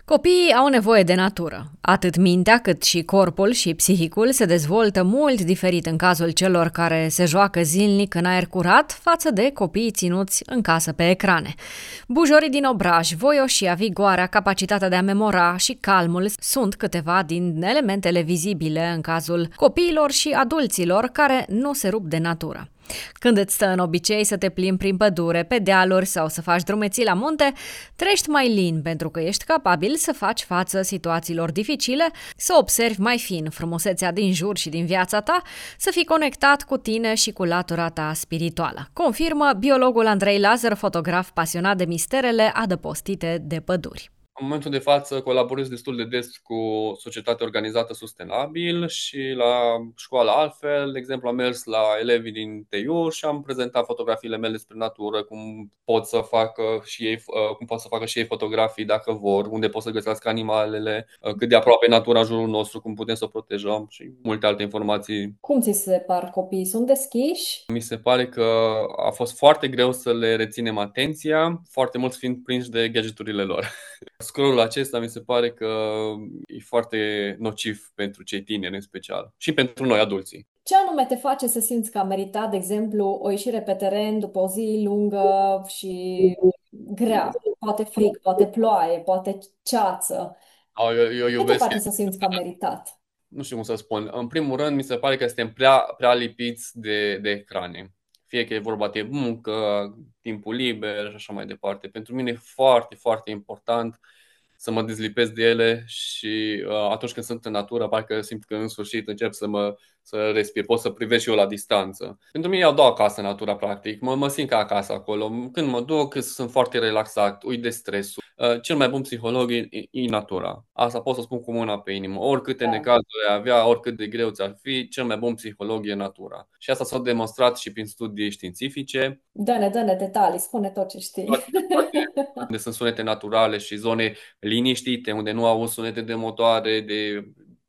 Copiii au nevoie de natură. Atât mintea cât și corpul și psihicul se dezvoltă mult diferit în cazul celor care se joacă zilnic în aer curat față de copiii ținuți în casă pe ecrane. Bujorii din obraj, voioșia, vigoarea, capacitatea de a memora și calmul sunt câteva din elementele vizibile în cazul copiilor și adulților care nu se rup de natură. Când îți stă în obicei să te plimbi prin pădure, pe dealuri sau să faci drumeții la munte, trăiești mai lin pentru că ești capabil să faci față situațiilor dificile, să observi mai fin frumusețea din jur și din viața ta, să fii conectat cu tine și cu latura ta spirituală. Confirmă biologul Andrei Lazar, fotograf pasionat de misterele adăpostite de păduri. În momentul de față colaborez destul de des cu Societatea Organizată Sustenabil și la școala altfel. De exemplu, am mers la elevii din TEIU și am prezentat fotografiile mele despre natură, cum pot să facă și ei fotografii dacă vor, unde pot să găsească animalele, cât de aproape natura în jurul nostru, cum putem să o protejăm și multe alte informații. Cum ți se par copiii? Sunt deschiși? Mi se pare că a fost foarte greu să le reținem atenția, foarte mulți fiind prinși de gadgeturile lor. Scrollul acesta mi se pare că e foarte nociv pentru cei tineri în special și pentru noi adulții. Ce anume te face să simți că a meritat, de exemplu, o ieșire pe teren după o zi lungă și grea? Poate frig, poate ploaie, poate ceață. Eu Ce te iubesc, face să simți că a meritat? nu știu cum să spun, în primul rând mi se pare că suntem prea lipiți de ecrane. Fie că e vorba de muncă, timpul liber și așa mai departe. Pentru mine e foarte, foarte important să mă dezlipesc de ele și atunci când sunt în natură, parcă simt că în sfârșit încep să respir, pot să privesc și eu la distanță. Pentru mine e a doua casă natura, practic. Mă simt ca acasă acolo. Când mă duc, sunt foarte relaxat, uit de stresul. Cel mai bun psiholog e natura. Asta pot să spun cu mâna pe inimă. Oricâte Da. necazuri ai avea, oricât de greu ți-ar fi, cel mai bun psiholog e natura. Și asta s-a demonstrat și prin studii științifice. Dă-ne detalii, spune tot ce știi. Unde sunt sunete naturale și zone liniștite, unde nu au sunete de motoare, de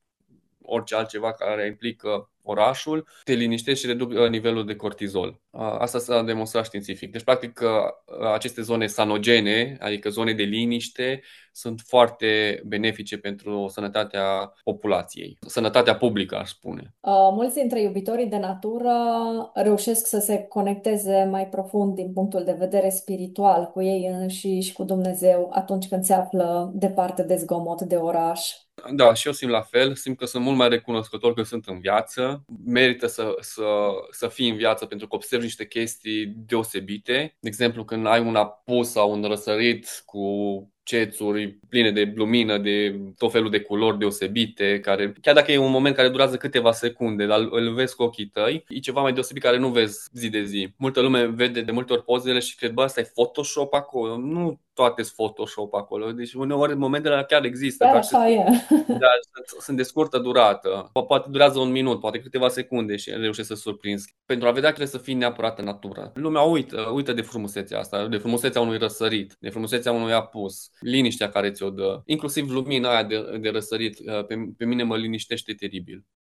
orice altceva care implică orașul, te liniștești și reduci nivelul de cortizol. Asta s-a demonstrat științific. Deci, practic, aceste zone sanogene, adică zone de liniște, sunt foarte benefice pentru sănătatea populației, sănătatea publică, aș spune. Mulți dintre iubitorii de natură reușesc să se conecteze mai profund din punctul de vedere spiritual cu ei înșiși și cu Dumnezeu atunci când se află departe de zgomot de oraș. Da, și eu simt la fel, simt că sunt mult mai recunoscător că sunt în viață. Merită să fii în viață pentru că observi niște chestii deosebite. De exemplu, când ai un apus sau un răsărit cu cețuri pline de lumină, de tot felul de culori deosebite, care, chiar dacă e un moment care durează câteva secunde, dar îl vezi cu ochii tăi, e ceva mai deosebit care nu vezi zi de zi. Multă lume vede de multe ori pozele și cred, bă, asta e Photoshop acolo. Nu toate sunt Photoshop acolo. Deci uneori momentele alea chiar există, Chiar doar că așa e. dar sunt de scurtă durată. Poate durează un minut, poate câteva secunde și reușești să surprinzi. Pentru a vedea trebuie să fii neapărat în natură. Lumea uită de frumusețea asta, de frumusețea unui răsărit, de frumusețea unui apus, liniștea care ți-o dă. Inclusiv lumina aia de răsărit, pe mine mă liniștește teribil.